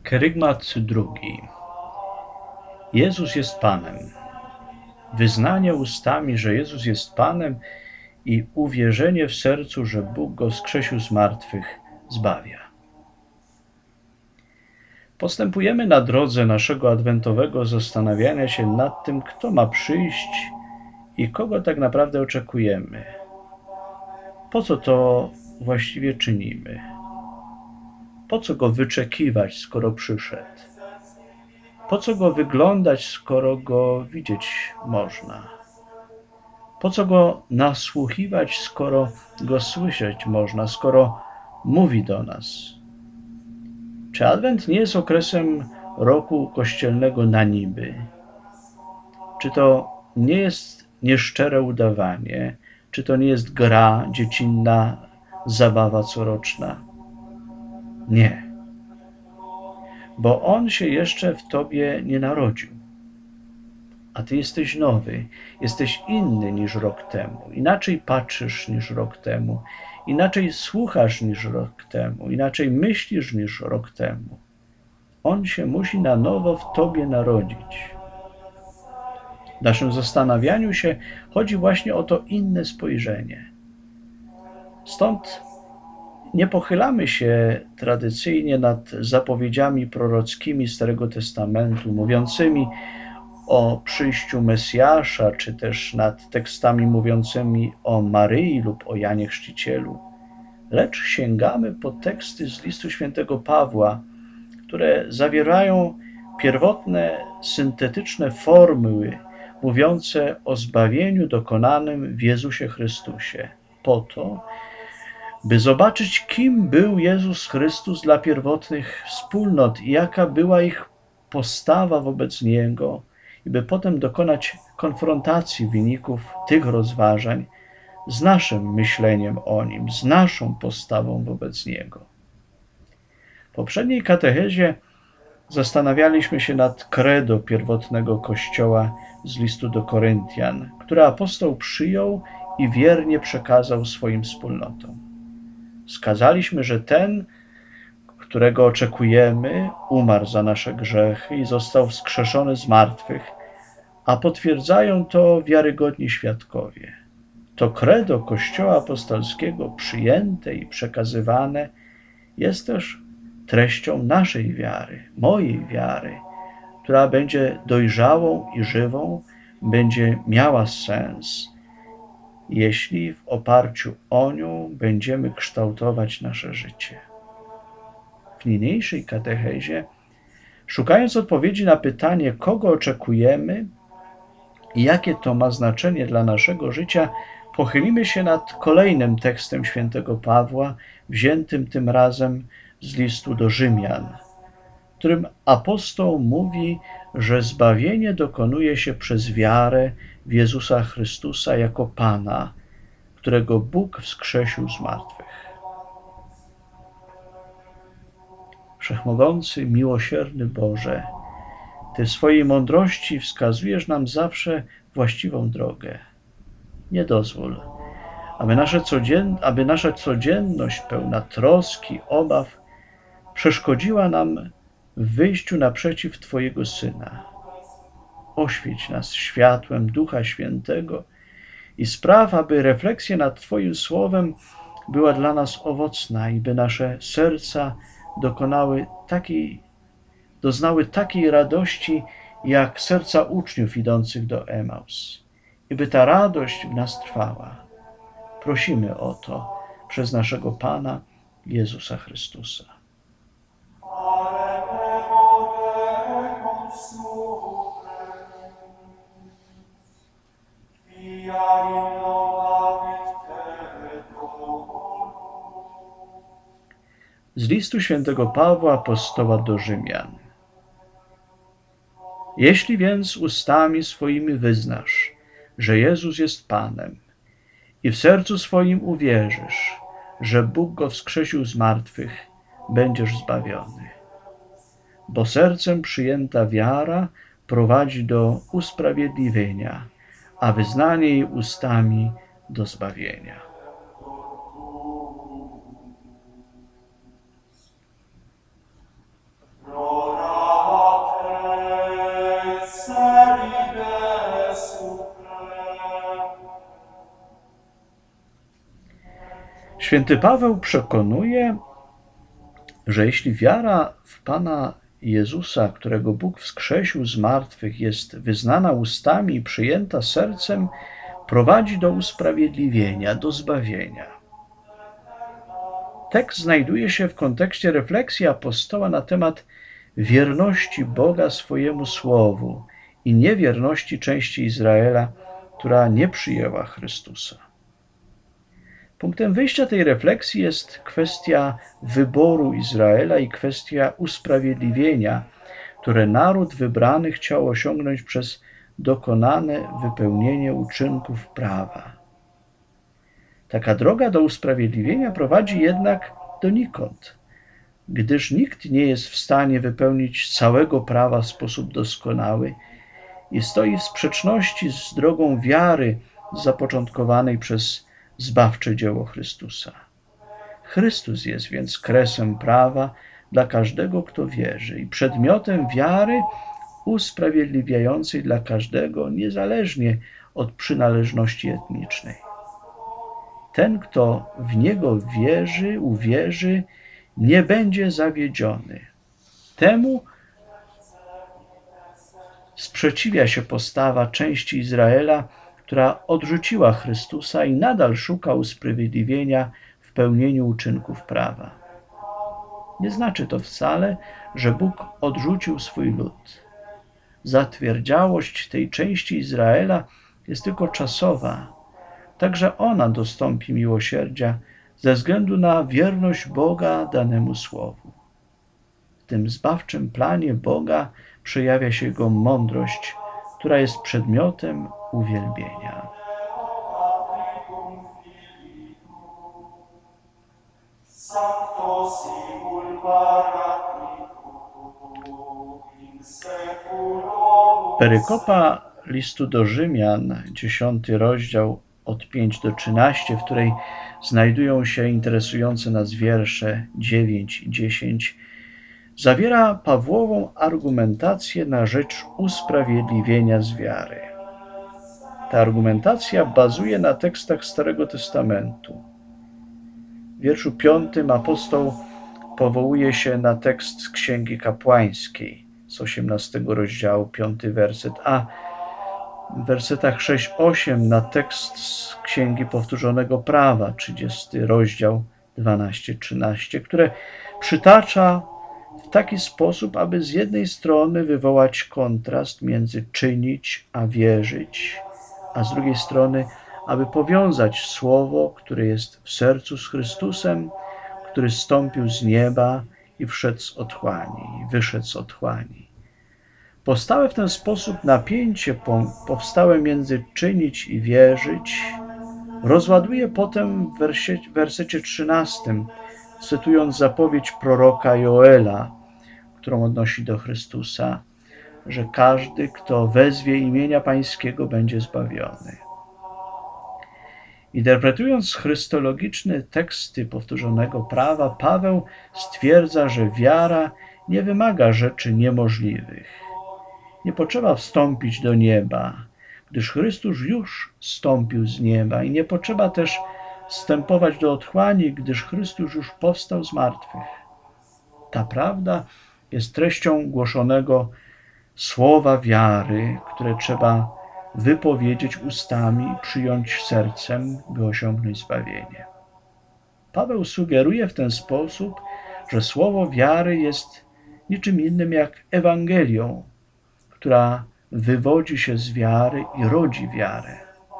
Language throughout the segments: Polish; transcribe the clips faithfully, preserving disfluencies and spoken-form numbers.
Kerygmat drugi. Jezus jest Panem. Wyznanie ustami, że Jezus jest Panem, i uwierzenie w sercu, że Bóg Go wskrzesił z martwych, zbawia. Postępujemy na drodze naszego adwentowego zastanawiania się nad tym, kto ma przyjść i kogo tak naprawdę oczekujemy. Po co to właściwie czynimy? Po co Go wyczekiwać, skoro przyszedł? Po co Go wyglądać, skoro Go widzieć można? Po co Go nasłuchiwać, skoro Go słyszeć można, skoro mówi do nas? Czy Adwent nie jest okresem roku kościelnego na niby? Czy to nie jest nieszczere udawanie? Czy to nie jest gra, dziecinna zabawa coroczna? Nie. Bo On się jeszcze w Tobie nie narodził. A Ty jesteś nowy, jesteś inny niż rok temu, inaczej patrzysz niż rok temu, inaczej słuchasz niż rok temu, inaczej myślisz niż rok temu. On się musi na nowo w Tobie narodzić. W naszym zastanawianiu się chodzi właśnie o to inne spojrzenie. Stąd nie pochylamy się tradycyjnie nad zapowiedziami prorockimi Starego Testamentu, mówiącymi o przyjściu Mesjasza, czy też nad tekstami mówiącymi o Maryi lub o Janie Chrzcicielu, lecz sięgamy po teksty z listu świętego Pawła, które zawierają pierwotne, syntetyczne formuły mówiące o zbawieniu dokonanym w Jezusie Chrystusie, po to, by zobaczyć, kim był Jezus Chrystus dla pierwotnych wspólnot i jaka była ich postawa wobec Niego, i by potem dokonać konfrontacji wyników tych rozważań z naszym myśleniem o Nim, z naszą postawą wobec Niego. W poprzedniej katechezie zastanawialiśmy się nad credo pierwotnego Kościoła z listu do Koryntian, które apostoł przyjął i wiernie przekazał swoim wspólnotom. Wskazaliśmy, że ten, którego oczekujemy, umarł za nasze grzechy i został wskrzeszony z martwych, a potwierdzają to wiarygodni świadkowie. To credo Kościoła apostolskiego, przyjęte i przekazywane, jest też treścią naszej wiary, mojej wiary, która będzie dojrzałą i żywą, będzie miała sens, jeśli w oparciu o nią będziemy kształtować nasze życie. W niniejszej katechezie, szukając odpowiedzi na pytanie, kogo oczekujemy i jakie to ma znaczenie dla naszego życia, pochylimy się nad kolejnym tekstem świętego Pawła, wziętym tym razem z listu do Rzymian, w którym apostoł mówi, że zbawienie dokonuje się przez wiarę w Jezusa Chrystusa jako Pana, którego Bóg wskrzesił z martwych. Wszechmogący, miłosierny Boże, Ty w swojej mądrości wskazujesz nam zawsze właściwą drogę. Nie dozwól, aby, nasze codzien... aby nasza codzienność pełna troski, obaw przeszkodziła nam w wyjściu naprzeciw Twojego Syna. Oświeć nas światłem Ducha Świętego i spraw, aby refleksja nad Twoim Słowem była dla nas owocna i by nasze serca dokonały takiej, doznały takiej radości, jak serca uczniów idących do Emaus. I by ta radość w nas trwała. Prosimy o to przez naszego Pana Jezusa Chrystusa. Z listu świętego Pawła apostoła do Rzymian. Jeśli więc ustami swoimi wyznasz, że Jezus jest Panem, i w sercu swoim uwierzysz, że Bóg Go wskrzesił z martwych, będziesz zbawiony. Bo sercem przyjęta wiara prowadzi do usprawiedliwienia, a wyznanie jej ustami do zbawienia. Święty Paweł przekonuje, że jeśli wiara w Pana Jezusa, którego Bóg wskrzesił z martwych, jest wyznana ustami i przyjęta sercem, prowadzi do usprawiedliwienia, do zbawienia. Tekst znajduje się w kontekście refleksji apostoła na temat wierności Boga swojemu słowu i niewierności części Izraela, która nie przyjęła Chrystusa. Punktem wyjścia tej refleksji jest kwestia wyboru Izraela i kwestia usprawiedliwienia, które naród wybrany chciał osiągnąć przez dokonane wypełnienie uczynków prawa. Taka droga do usprawiedliwienia prowadzi jednak donikąd, gdyż nikt nie jest w stanie wypełnić całego prawa w sposób doskonały i stoi w sprzeczności z drogą wiary zapoczątkowanej przez zbawcze dzieło Chrystusa. Chrystus jest więc kresem prawa dla każdego, kto wierzy, i przedmiotem wiary usprawiedliwiającej dla każdego, niezależnie od przynależności etnicznej. Ten, kto w Niego wierzy, uwierzy, nie będzie zawiedziony. Temu sprzeciwia się postawa części Izraela, która odrzuciła Chrystusa i nadal szuka usprawiedliwienia w pełnieniu uczynków prawa. Nie znaczy to wcale, że Bóg odrzucił swój lud. Zatwierdziałość tej części Izraela jest tylko czasowa. Także ona dostąpi miłosierdzia ze względu na wierność Boga danemu słowu. W tym zbawczym planie Boga przejawia się Jego mądrość, która jest przedmiotem uwielbienia. Perykopa listu do Rzymian, dziesiąty rozdział od piątego do trzynastego, w której znajdują się interesujące nas wiersze dziewięć i dziesięć, zawiera Pawłową argumentację na rzecz usprawiedliwienia z wiary. Ta argumentacja bazuje na tekstach Starego Testamentu. W wierszu piątym apostoł powołuje się na tekst z Księgi Kapłańskiej z osiemnastego rozdziału, piąty werset, a w wersetach sześć osiem na tekst z Księgi Powtórzonego Prawa, trzydziesty rozdział, dwanaście trzynaście, które przytacza w taki sposób, aby z jednej strony wywołać kontrast między czynić a wierzyć, a z drugiej strony, aby powiązać słowo, które jest w sercu z Chrystusem, który zstąpił z nieba i wszedł z otchłani, wyszedł z otchłani. Powstałe w ten sposób napięcie powstałe między czynić i wierzyć rozładuje potem w wersecie, wersecie trzynastym, cytując zapowiedź proroka Joela, którą odnosi do Chrystusa, że każdy, kto wezwie imienia Pańskiego, będzie zbawiony. Interpretując chrystologiczne teksty powtórzonego prawa, Paweł stwierdza, że wiara nie wymaga rzeczy niemożliwych. Nie potrzeba wstąpić do nieba, gdyż Chrystus już zstąpił z nieba, i nie potrzeba też wstępować do otchłani, gdyż Chrystus już powstał z martwych. Ta prawda jest treścią głoszonego słowa wiary, które trzeba wypowiedzieć ustami i przyjąć sercem, by osiągnąć zbawienie. Paweł sugeruje w ten sposób, że słowo wiary jest niczym innym jak Ewangelią, która wywodzi się z wiary i rodzi wiarę.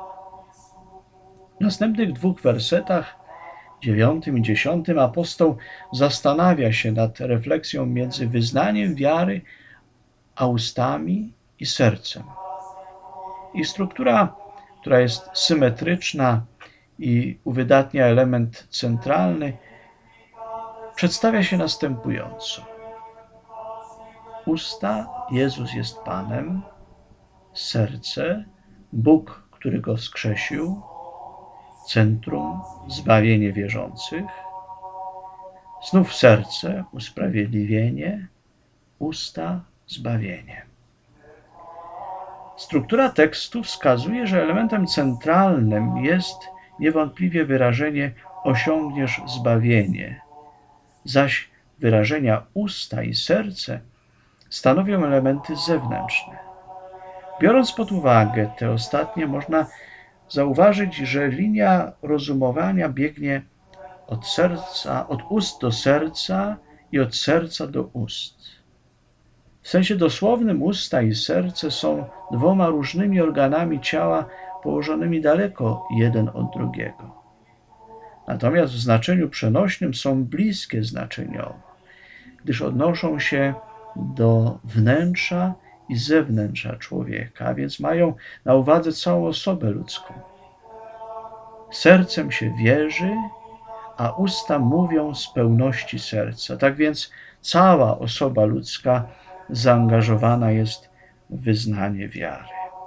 W następnych dwóch wersetach, dziewiątym i dziesiątym, apostoł zastanawia się nad refleksją między wyznaniem wiary a ustami i sercem. Ich struktura, która jest symetryczna i uwydatnia element centralny, przedstawia się następująco. Usta, Jezus jest Panem, serce, Bóg, który Go wskrzesił, centrum, zbawienie wierzących, znów serce, usprawiedliwienie, usta, zbawienie. Struktura tekstu wskazuje, że elementem centralnym jest niewątpliwie wyrażenie osiągniesz zbawienie, zaś wyrażenia usta i serce stanowią elementy zewnętrzne. Biorąc pod uwagę te ostatnie, można zauważyć, że linia rozumowania biegnie od serca, od ust do serca i od serca do ust. W sensie dosłownym usta i serce są dwoma różnymi organami ciała położonymi daleko jeden od drugiego. Natomiast w znaczeniu przenośnym są bliskie znaczeniowo, gdyż odnoszą się do wnętrza i zewnętrza człowieka, a więc mają na uwadze całą osobę ludzką. Sercem się wierzy, a usta mówią z pełności serca. Tak więc cała osoba ludzka zaangażowana jest w wyznanie wiary.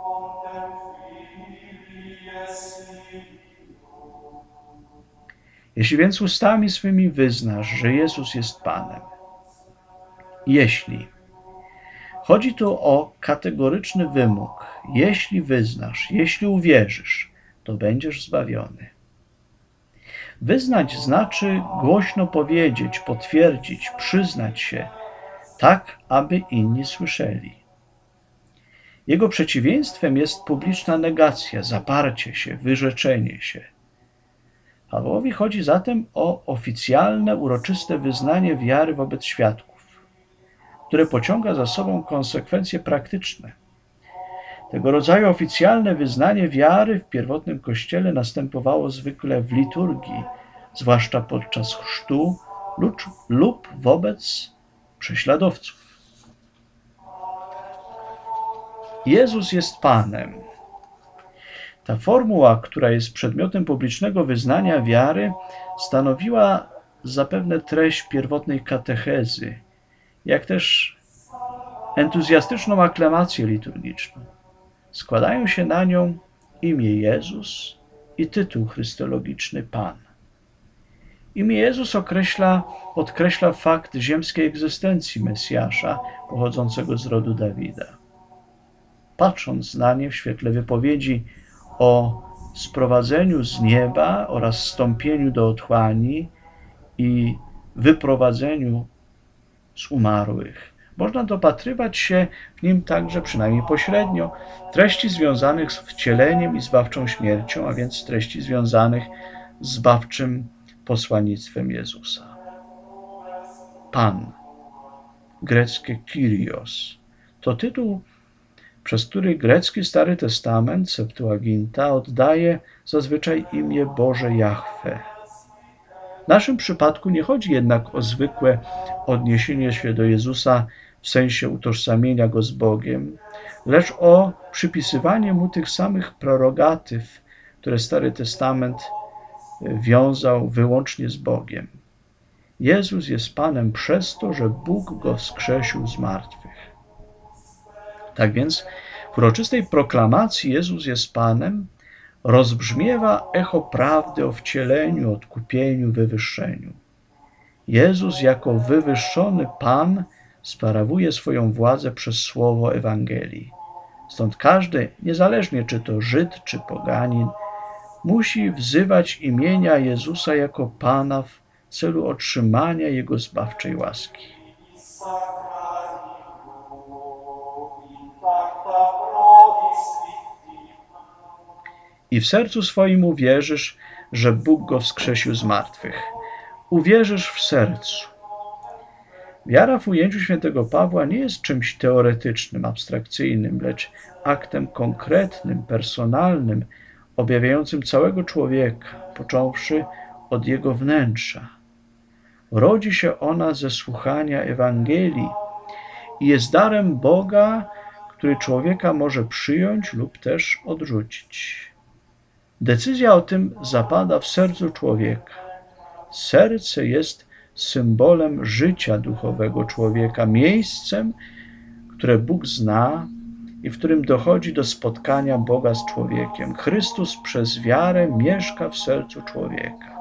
Jeśli więc ustami swymi wyznasz, że Jezus jest Panem, jeśli, chodzi tu o kategoryczny wymóg, jeśli wyznasz, jeśli uwierzysz, to będziesz zbawiony. Wyznać znaczy głośno powiedzieć, potwierdzić, przyznać się, tak aby inni słyszeli. Jego przeciwieństwem jest publiczna negacja, zaparcie się, wyrzeczenie się. Pawłowi chodzi zatem o oficjalne, uroczyste wyznanie wiary wobec świadków, które pociąga za sobą konsekwencje praktyczne. Tego rodzaju oficjalne wyznanie wiary w pierwotnym Kościele następowało zwykle w liturgii, zwłaszcza podczas chrztu lub, lub wobec prześladowców. Jezus jest Panem. Ta formuła, która jest przedmiotem publicznego wyznania wiary, stanowiła zapewne treść pierwotnej katechezy, jak też entuzjastyczną aklamację liturgiczną. Składają się na nią imię Jezus i tytuł chrystologiczny Pan. Imię Jezus określa, podkreśla fakt ziemskiej egzystencji Mesjasza pochodzącego z rodu Dawida. Patrząc na nie w świetle wypowiedzi o sprowadzeniu z nieba oraz wstąpieniu do otchłani i wyprowadzeniu z umarłych, można dopatrywać się w nim także, przynajmniej pośrednio, treści związanych z wcieleniem i zbawczą śmiercią, a więc treści związanych z zbawczym posłannictwem Jezusa. Pan, greckie Kyrios, to tytuł, przez który grecki Stary Testament, Septuaginta, oddaje zazwyczaj imię Boże Jahwe. W naszym przypadku nie chodzi jednak o zwykłe odniesienie się do Jezusa w sensie utożsamienia Go z Bogiem, lecz o przypisywanie Mu tych samych prerogatyw, które Stary Testament wiązał wyłącznie z Bogiem. Jezus jest Panem przez to, że Bóg Go wskrzesił z martwych. Tak więc w uroczystej proklamacji Jezus jest Panem rozbrzmiewa echo prawdy o wcieleniu, odkupieniu, wywyższeniu. Jezus jako wywyższony Pan sprawuje swoją władzę przez słowo Ewangelii. Stąd każdy, niezależnie czy to Żyd, czy poganin, musi wzywać imienia Jezusa jako Pana w celu otrzymania Jego zbawczej łaski. I w sercu swoim uwierzysz, że Bóg Go wskrzesił z martwych. Uwierzysz w sercu. Wiara w ujęciu świętego Pawła nie jest czymś teoretycznym, abstrakcyjnym, lecz aktem konkretnym, personalnym, objawiającym całego człowieka, począwszy od jego wnętrza. Rodzi się ona ze słuchania Ewangelii i jest darem Boga, który człowieka może przyjąć lub też odrzucić. Decyzja o tym zapada w sercu człowieka. Serce jest symbolem życia duchowego człowieka, miejscem, które Bóg zna i w którym dochodzi do spotkania Boga z człowiekiem. Chrystus przez wiarę mieszka w sercu człowieka.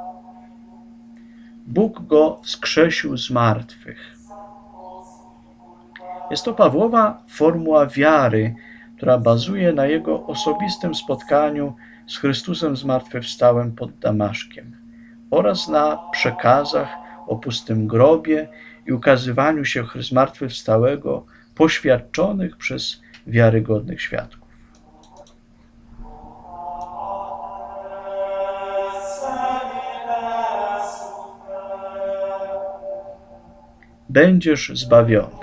Bóg Go wskrzesił z martwych. Jest to Pawłowa formuła wiary, która bazuje na jego osobistym spotkaniu z Chrystusem zmartwychwstałym pod Damaszkiem. oraz na przekazach o pustym grobie i ukazywaniu się zmartwychwstałego poświadczonych przez wiarygodnych świadków. Będziesz zbawiony.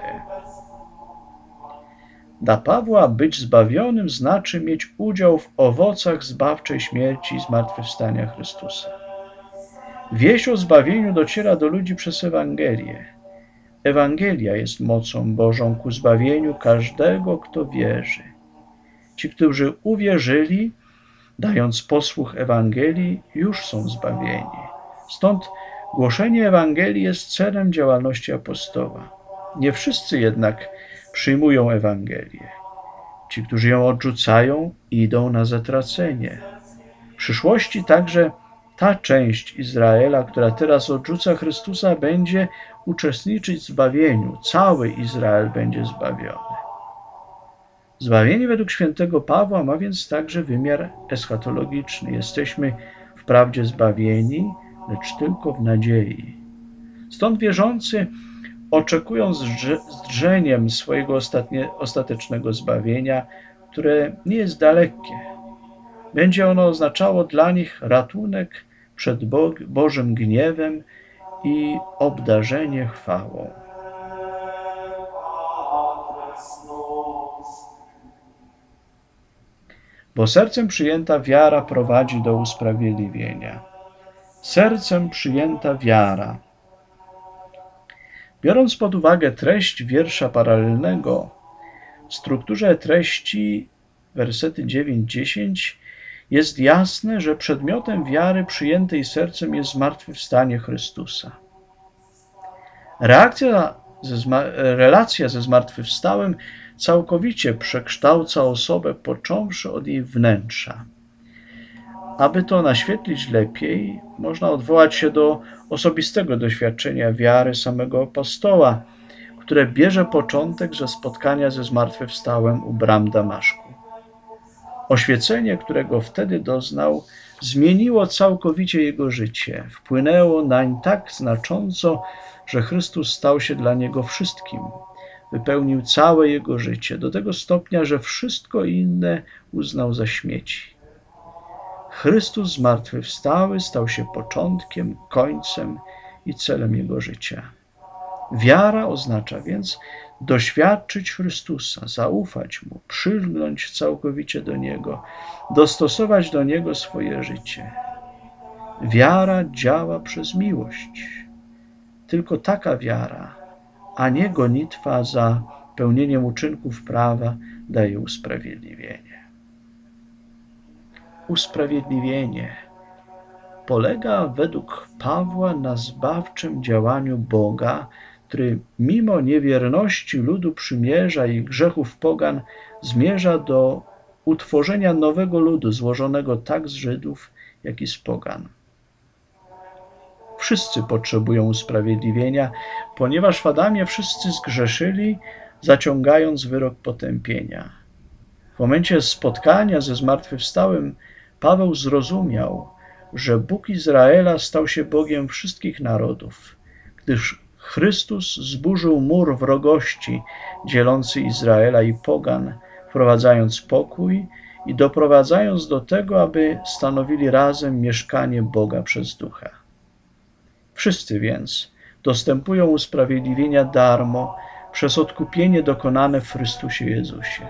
Dla Pawła być zbawionym znaczy mieć udział w owocach zbawczej śmierci i zmartwychwstania Chrystusa. Wieść o zbawieniu dociera do ludzi przez Ewangelię. Ewangelia jest mocą Bożą ku zbawieniu każdego, kto wierzy. Ci, którzy uwierzyli, dając posłuch Ewangelii, już są zbawieni. Stąd głoszenie Ewangelii jest celem działalności apostoła. Nie wszyscy jednak przyjmują Ewangelię. Ci, którzy ją odrzucają, idą na zatracenie. W przyszłości także ta część Izraela, która teraz odrzuca Chrystusa, będzie uczestniczyć w zbawieniu. Cały Izrael będzie zbawiony. Zbawienie według świętego Pawła ma więc także wymiar eschatologiczny. Jesteśmy wprawdzie zbawieni, lecz tylko w nadziei. Stąd wierzący oczekują z drżeniem swojego ostatnie, ostatecznego zbawienia, które nie jest dalekie. Będzie ono oznaczało dla nich ratunek przed Bo Bożym gniewem i obdarzenie chwałą. Bo sercem przyjęta wiara prowadzi do usprawiedliwienia. Sercem przyjęta wiara. Biorąc pod uwagę treść wiersza paralelnego, w strukturze treści wersety dziewięć dziesięć jest jasne, że przedmiotem wiary przyjętej sercem jest zmartwychwstanie Chrystusa. Reakcja ze relacja ze zmartwychwstałym całkowicie przekształca osobę, począwszy od jej wnętrza. Aby to naświetlić lepiej, można odwołać się do osobistego doświadczenia wiary samego apostoła, które bierze początek ze spotkania ze zmartwychwstałym u bram Damaszku. Oświecenie, którego wtedy doznał, zmieniło całkowicie jego życie. Wpłynęło nań tak znacząco, że Chrystus stał się dla niego wszystkim. Wypełnił całe jego życie, do tego stopnia, że wszystko inne uznał za śmieci. Chrystus zmartwychwstały stał się początkiem, końcem i celem jego życia. Wiara oznacza więc doświadczyć Chrystusa, zaufać Mu, przylgnąć całkowicie do Niego, dostosować do Niego swoje życie. Wiara działa przez miłość. Tylko taka wiara, a nie gonitwa za pełnieniem uczynków prawa, daje usprawiedliwienie. Usprawiedliwienie polega według Pawła na zbawczym działaniu Boga, który mimo niewierności ludu przymierza i grzechów pogan zmierza do utworzenia nowego ludu złożonego tak z Żydów, jak i z pogan. Wszyscy potrzebują usprawiedliwienia, ponieważ w Adamie wszyscy zgrzeszyli, zaciągając wyrok potępienia. W momencie spotkania ze zmartwychwstałym Paweł zrozumiał, że Bóg Izraela stał się Bogiem wszystkich narodów, gdyż Chrystus zburzył mur wrogości dzielący Izraela i pogan, wprowadzając pokój i doprowadzając do tego, aby stanowili razem mieszkanie Boga przez Ducha. Wszyscy więc dostępują usprawiedliwienia darmo przez odkupienie dokonane w Chrystusie Jezusie.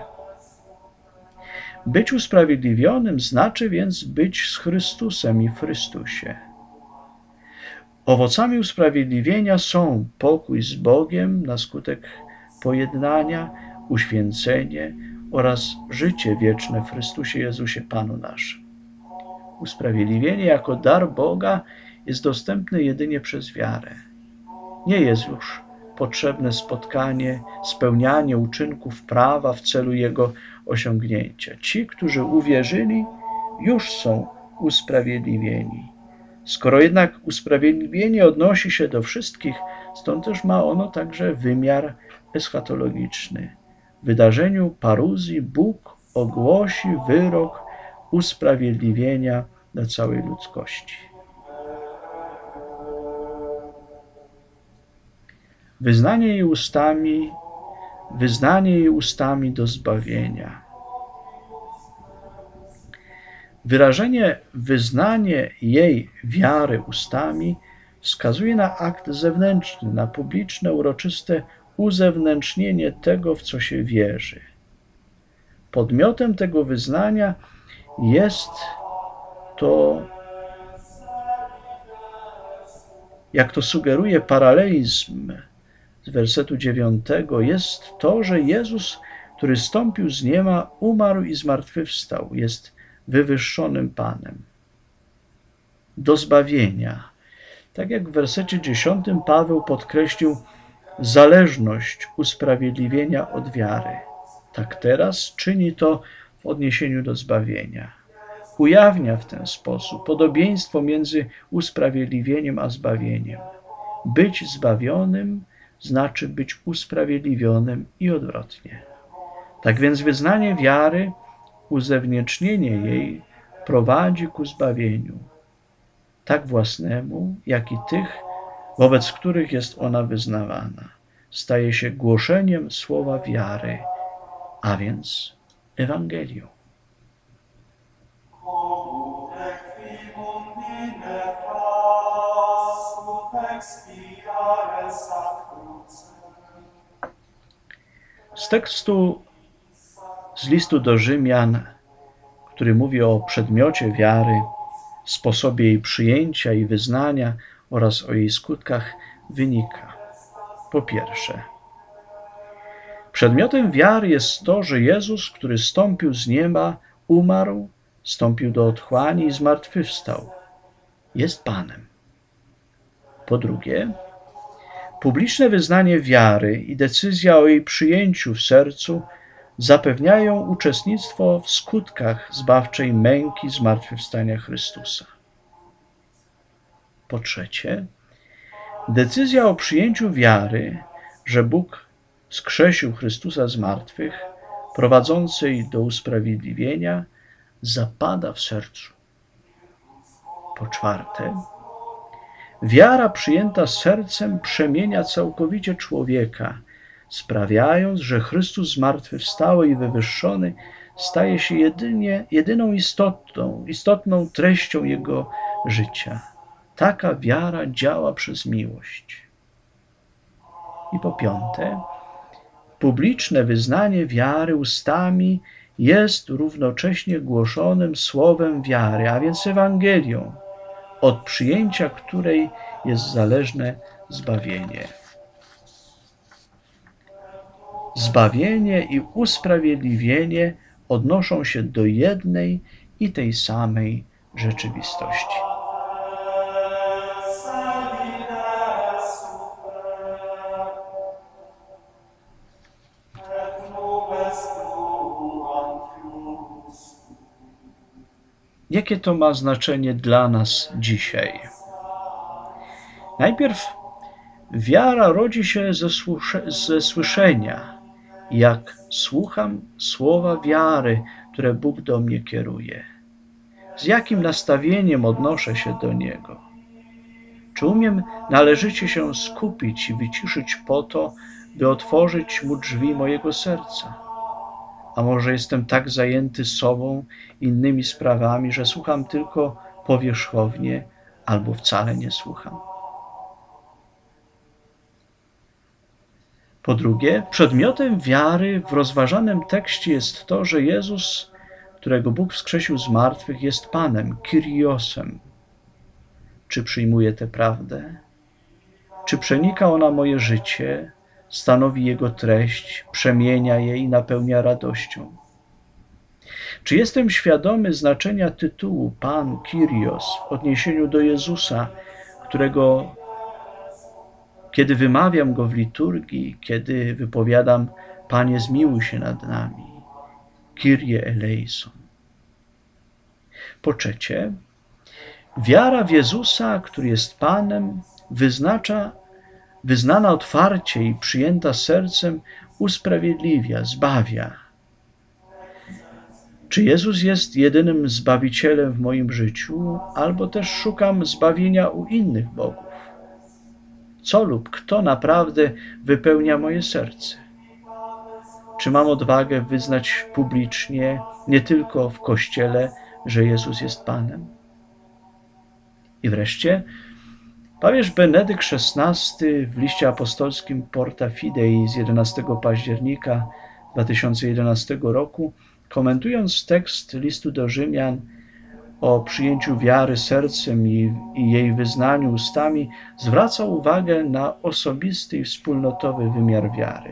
Być usprawiedliwionym znaczy więc być z Chrystusem i w Chrystusie. Owocami usprawiedliwienia są pokój z Bogiem na skutek pojednania, uświęcenie oraz życie wieczne w Chrystusie Jezusie Panu naszym. Usprawiedliwienie jako dar Boga jest dostępne jedynie przez wiarę. Nie jest już potrzebne spotkanie, spełnianie uczynków prawa w celu jego osiągnięcia. Ci, którzy uwierzyli, już są usprawiedliwieni. Skoro jednak usprawiedliwienie odnosi się do wszystkich, stąd też ma ono także wymiar eschatologiczny. W wydarzeniu paruzji Bóg ogłosi wyrok usprawiedliwienia dla całej ludzkości. wyznanie jej ustami, wyznanie jej ustami do zbawienia. Wyrażenie, wyznanie jej wiary ustami wskazuje na akt zewnętrzny, na publiczne, uroczyste uzewnętrznienie tego, w co się wierzy. Podmiotem tego wyznania jest to, jak to sugeruje paralelizm z wersetu dziewiątego, jest to, że Jezus, który stąpił z nieba, umarł i zmartwychwstał, jest wywyższonym Panem. Do zbawienia. Tak jak w wersecie dziesiątym Paweł podkreślił zależność usprawiedliwienia od wiary, tak teraz czyni to w odniesieniu do zbawienia. Ujawnia w ten sposób podobieństwo między usprawiedliwieniem a zbawieniem. Być zbawionym znaczy być usprawiedliwionym i odwrotnie. Tak więc wyznanie wiary, uzewnętrznienie jej prowadzi ku zbawieniu, tak własnemu, jak i tych, wobec których jest ona wyznawana. Staje się głoszeniem słowa wiary, a więc Ewangelią. Z tekstu z listu do Rzymian, który mówi o przedmiocie wiary, sposobie jej przyjęcia i wyznania oraz o jej skutkach, wynika: po pierwsze, przedmiotem wiary jest to, że Jezus, który stąpił z nieba, umarł, stąpił do otchłani i zmartwychwstał, jest Panem. Po drugie, publiczne wyznanie wiary i decyzja o jej przyjęciu w sercu zapewniają uczestnictwo w skutkach zbawczej męki zmartwychwstania Chrystusa. Po trzecie, decyzja o przyjęciu wiary, że Bóg wskrzesił Chrystusa z martwych, prowadzącej do usprawiedliwienia, zapada w sercu. Po czwarte, wiara przyjęta sercem przemienia całkowicie człowieka, sprawiając, że Chrystus zmartwychwstały i wywyższony staje się jedynie, jedyną istotą, istotną treścią Jego życia. Taka wiara działa przez miłość. I po piąte, publiczne wyznanie wiary ustami jest równocześnie głoszonym słowem wiary, a więc Ewangelią, od przyjęcia której jest zależne zbawienie. Zbawienie i usprawiedliwienie odnoszą się do jednej i tej samej rzeczywistości. Jakie to ma znaczenie dla nas dzisiaj? Najpierw wiara rodzi się ze, ze słyszenia. Jak słucham słowa wiary, które Bóg do mnie kieruje? Z jakim nastawieniem odnoszę się do Niego? Czy umiem należycie się skupić i wyciszyć po to, by otworzyć Mu drzwi mojego serca? A może jestem tak zajęty sobą, innymi sprawami, że słucham tylko powierzchownie albo wcale nie słucham? Po drugie, przedmiotem wiary w rozważanym tekście jest to, że Jezus, którego Bóg wskrzesił z martwych, jest Panem, Kyriosem. Czy przyjmuję tę prawdę? Czy przenika ona moje życie, stanowi jego treść, przemienia je i napełnia radością? Czy jestem świadomy znaczenia tytułu Pan, Kyrios w odniesieniu do Jezusa, którego, kiedy wymawiam go w liturgii, kiedy wypowiadam Panie, zmiłuj się nad nami, Kyrie eleison? Po trzecie, wiara w Jezusa, który jest Panem, wyznacza, wyznana otwarcie i przyjęta sercem, usprawiedliwia, zbawia. Czy Jezus jest jedynym Zbawicielem w moim życiu, albo też szukam zbawienia u innych bogów? co lub kto naprawdę wypełnia moje serce. Czy mam odwagę wyznać publicznie, nie tylko w Kościele, że Jezus jest Panem? I wreszcie papież Benedykt szesnasty w liście apostolskim Porta Fidei z jedenastego października dwa tysiące jedenastego roku, komentując tekst listu do Rzymian o przyjęciu wiary sercem i, i jej wyznaniu ustami, zwraca uwagę na osobisty i wspólnotowy wymiar wiary.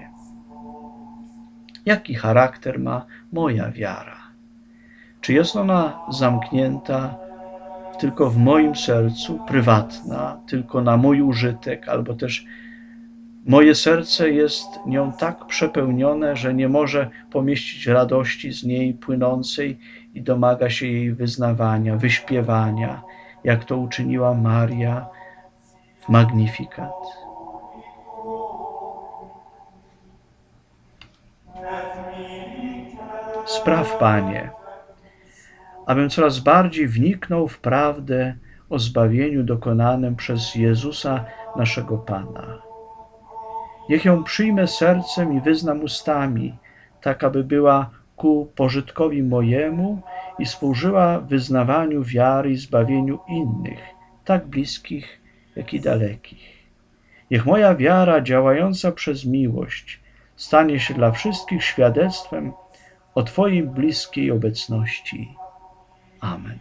Jaki charakter ma moja wiara? Czy jest ona zamknięta tylko w moim sercu, prywatna, tylko na mój użytek, albo też moje serce jest nią tak przepełnione, że nie może pomieścić radości z niej płynącej i domaga się jej wyznawania, wyśpiewania, jak to uczyniła Maria w Magnificat. Spraw, Panie, abym coraz bardziej wniknął w prawdę o zbawieniu dokonanym przez Jezusa, naszego Pana. Niech ją przyjmę sercem i wyznam ustami, tak aby była ku pożytkowi mojemu i służyła wyznawaniu wiary i zbawieniu innych, tak bliskich, jak i dalekich. Niech moja wiara, działająca przez miłość, stanie się dla wszystkich świadectwem o Twojej bliskiej obecności. Amen.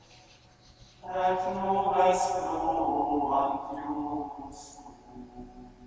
Et nubes fluant ius.